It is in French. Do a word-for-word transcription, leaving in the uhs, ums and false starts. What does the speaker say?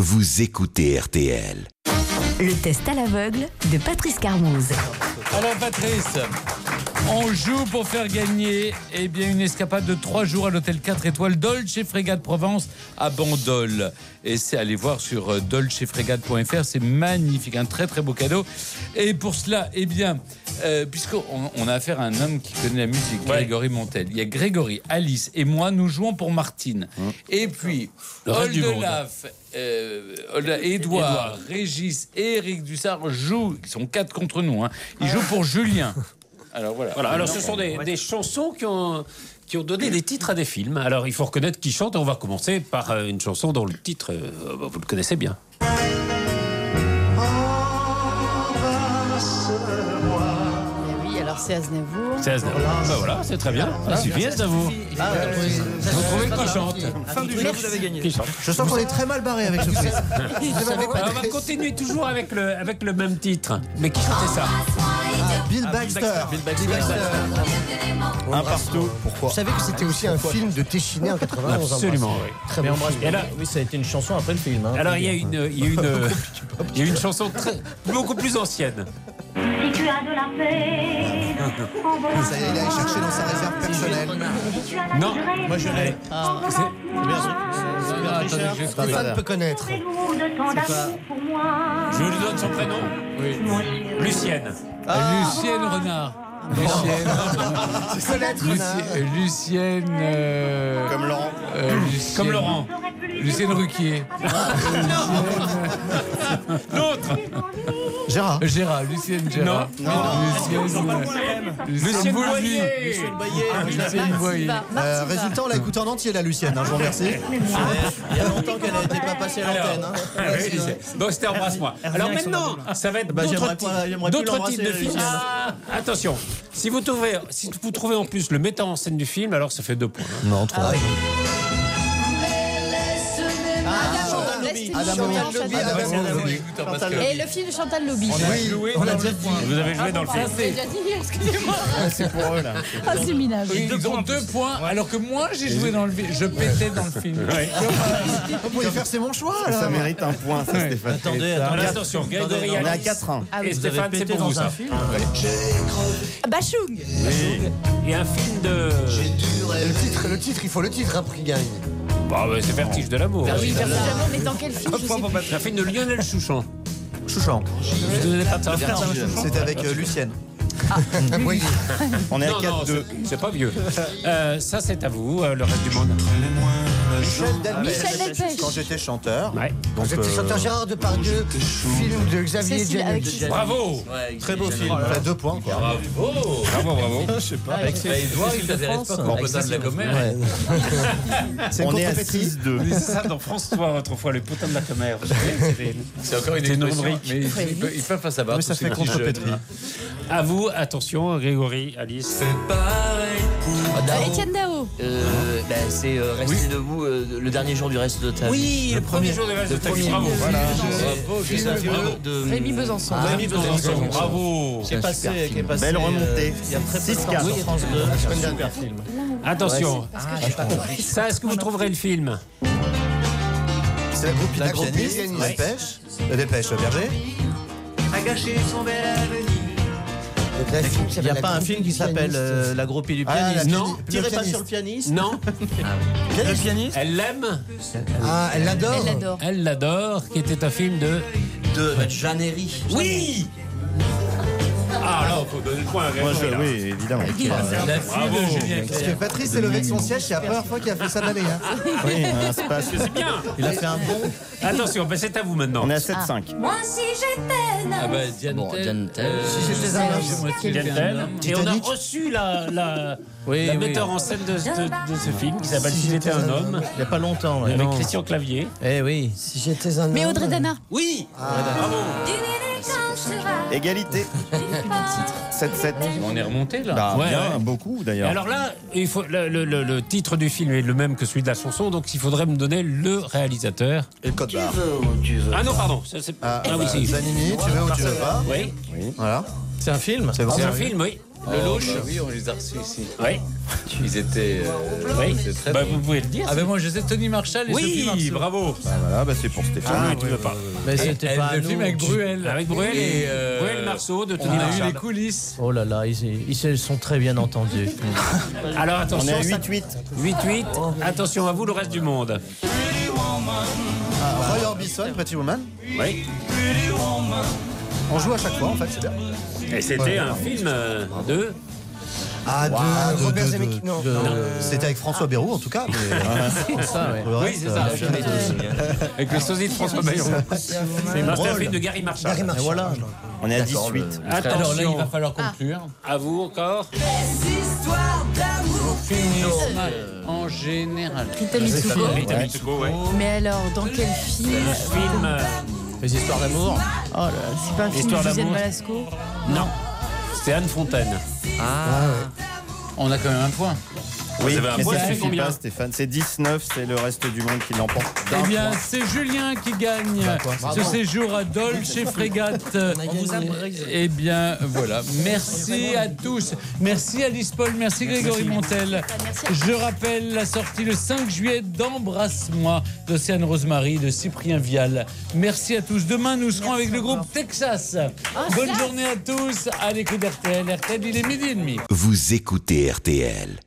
vous écoutez R T L. Le test à l'aveugle de Patrice Carmouze. Alors Patrice, on joue pour faire gagner eh bien, une escapade de trois jours à l'hôtel quatre étoiles Dolce Frégate Provence à Bandol. Et c'est aller voir sur dolce frégate point f r, c'est magnifique, un très très beau cadeau. Et pour cela, eh bien, euh, puisqu'on on a affaire à un homme qui connaît la musique, ouais. Grégory Montel. Il y a Grégory, Alice et moi, nous jouons pour Martine. Mmh. Et puis, Oldelaf, euh, Edouard, Régis et Eric Dussard jouent, ils sont quatre contre nous, hein. Ils jouent pour Julien. Alors voilà. voilà alors ce sont des, des chansons qui ont, qui ont donné des titres à des films. Alors il faut reconnaître qui chante. On va commencer par une chanson dont le titre, euh, vous le connaissez bien. Oui, alors c'est Aznavour. C'est Aznavour. Ben voilà, c'est très bien. Ça suffit, Aznavour. Ah, oui. Vous trouvez qui chante? Fin du jeu, vous avez gagné. Qui chante? Je sens qu'on est très mal barré avec ce quiz. On va continuer toujours avec le, avec le même titre. Mais qui chantait ça? Ah, Bill Baxter. Bill Baxter. Bill Baxter. Un partout. Pourquoi? Vous savez que c'était aussi un film de Téchiné en quatre-vingt-onze. Absolument, oui. Très bon film. Et là, oui, ça a été une chanson après le film. Hein. Alors, il y a une, il y a une, il y a une chanson très, beaucoup plus ancienne. Si tu as de la paix, ça y est, il a cherché dans sa réserve personnelle. Non, moi je l'ai. Ah, c'est bien. Stéphane peut connaître. Je vous donne son prénom. Oui. Lucienne. Ah. Lucienne Renard. Lucienne. C'est connaître Renard. Lucienne. Euh, Comme Laurent. Euh, Lucienne, Comme Laurent. Lucienne Ruquier. L'autre. Gérard. Gérard. Lucienne Gérard. Non. non. Lucienne. Lucienne Boyer. Lucienne Boyer. Euh, résultat, on l'a écouté en entier, la Lucienne. Hein, je vous remercie. Il y a longtemps qu'elle n'était pas passée à l'antenne. Hein. Ah, oui, donc c'était Embrasse-moi. Alors maintenant, ça va être bah, d'autres types, d'autres types de films. Ah, attention, si vous trouvez, si vous trouvez en plus le metteur en scène du film, alors ça fait deux points. Hein. Non, trois. Ah, Adam Lobby. Et le film de Chantal Lobby. On a joué on a déjà dit. Vous avez joué dans le film. J'ai déjà dit, excusez-moi. C'est pour eux là. Ah, c'est minable. Oui, ils ont deux points, alors que moi j'ai joué dans le film. Je pétais dans le film. Vous pouvez faire, c'est mon choix. Alors. Ça mérite un point, ça, Stéphane. Attendez, attendez. Attention, Grégory, on est à quatre un. Et Stéphane, c'est pour vous ça. Bachung. Et un film de. Le titre, le titre, il faut le titre après qu'il gagne. Bah, bah, c'est Vertige de l'amour. Ah oui, Vertige de l'amour, mais dans quel film? C'est un film de Lionel Chouchon. Chouchon. C'était avec euh, Lucienne. Ah. Oui. On est à non, quatre deux. Non, c'est pas vieux. Euh, ça, c'est à vous, euh, le reste du monde. Michel Delpech. Michel Delpech. Quand j'étais chanteur. Ouais. Donc, J'étais euh... chanteur Gérard Depardieu, film de Xavier Cécile, Giannini. avec- Bravo. Ouais, très beau film. Enfin, deux points. Quoi. Bravo. Bravo, bravo. Je sais pas. Avec Edouard, il t'intéresse pas. Potin de la commère. Ouais. C'est une On est à contrepétrie. six deux. C'est ça dans France trois autrefois, le potin de la commère. Vous savez, c'était- C'est encore une C'est une expression, rubrique. mais ils, ils peuvent, ils peuvent pas savoir. Mais ça tous ces fait petits contrepétrie. jeunes. À vous, attention, Grégory, Alice. Euh, Étienne Dao. Euh, ben, c'est euh, Rester debout euh, le dernier jour du reste de ta vie. Oui, le premier jour de reste de ta vie. premier. Bravo. Voilà. Bravo, Film de, de Rémi Besançon. Ah, Rémi Besançon. Bravo. Qui est passé, qui est passé. Belle remontée. Il y a très peu de six temps quatre. sur France deux. La semaine dernière, film. Attention. Ça, est-ce que vous trouverez le film? C'est la groupe La groupie pianiste. pianiste. La dépêche. La dépêche, Berger. Il n'y a pas un film qui s'appelle euh, La groupie du Ah, pianiste? la Non. piani- Tirez le pas pianiste. sur le pianiste? Non. Le pianiste? Elle l'aime. Ah, elle l'adore. Elle l'adore. Elle l'adore, qui était un film de... de Jeannery. Oui. Ah là, faut donner le point à Moi, Grégory. je, là. oui, évidemment. La fille de Julien Parce que Clerc. Patrice s'est levé de son siège, c'est la première fois qu'il a fait ça de l'année. Hein. Oui, un space. C'est bien. Il a fait un bon. Attention, ben c'est à vous maintenant. On est à sept cinq. moi si j'étais Ah bah Diane Bon, Tell. Diane Tell. Euh, Si j'étais un homme. c'est moi qui Diane fais un Tell. homme. Et on a Titanic. reçu la, la, Oui, la oui. metteur en scène de, de, de ce film qui s'appelle Si j'étais un homme, Il n'y a pas longtemps. ouais. avec Non. Christian Clavier. Eh oui. Si j'étais un homme. Mais Audrey Dana. Oui. Égalité. sept sept. On est remonté là. Bah, Ouais, bien, ouais. beaucoup Et d'ailleurs. alors là, il faut, le, le- le- le titre du film est le même que celui de la chanson, donc il faudrait me donner le réalisateur. Et le code barre. Tu veux ou tu veux Ah non, pardon. ça, c'est- Ah, ah oui, bah, si. Zanini, tu veux ou tu veux pas? Oui. Voilà. C'est un film. C'est vrai. C'est un film, oui. Le Oh, louche. bah oui, on les a reçus ici. Oui. Ils étaient. euh, Oui. c'est très Bah, drôle. vous pouvez le dire. Ah ben moi je sais Tony Marshall et Sophie Oui, Marceau. bravo. Bah voilà, bah c'est pour Stéphane. Ah, oui, tu veux pas. Mais Et- c'était et pas à le nous. film avec Bruel. Avec Bruel Et, euh, Bruel Marceau de On Tony a eu Marshall. les coulisses. Oh là là, ils, ils se sont très bien entendus. Alors On est attention. à ça- huit huit. huit huit. Attention à vous, le reste du monde. Ah, Roy Orbison, Pretty Woman. Oui. On joue à chaque fois, en fait, c'est bien. Et c'était un film euh, de. Ah, de, de- Robert de- Zemeckis, de- non. de- C'était avec François Bayrou, en tout cas. Mais, C'est ça, ouais. pour le Oui, reste, c'est ça. euh, Avec le sosie de François Bayrou. C'est un film de Gary Marshall. Gary Marshall. Et voilà. On est à D'accord, dix-huit. Alors là il Attention. va falloir conclure. À vous encore. En général. Rita Mitsuko. Rita Mitsuko, ouais. Mais alors, dans quel film Film. euh, Les histoires d'amour. Oh là, c'est pas un film de Histoire Josiane d'amour. Balasco. Non. C'était Anne Fontaine. On a quand même un point. Oui, Vous avez un mais point, ça ça fait suffit combien pas, Stéphane. C'est dix-neuf, c'est le reste du monde qui l'emporte. Eh bien, c'est Julien qui gagne ce séjour à Dolce Frégate. Eh bien, voilà. Merci à tous. Merci Alice Paul, merci Grégory Montel. Je rappelle la sortie le cinq juillet d'Embrasse-moi d'Océane Rosemary, de Cyprien Vial. Merci à tous. Demain, nous serons avec le groupe Texas. Bonne journée à tous. À l'écoute d'R T L. R T L, il est midi et demi. Vous écoutez R T L.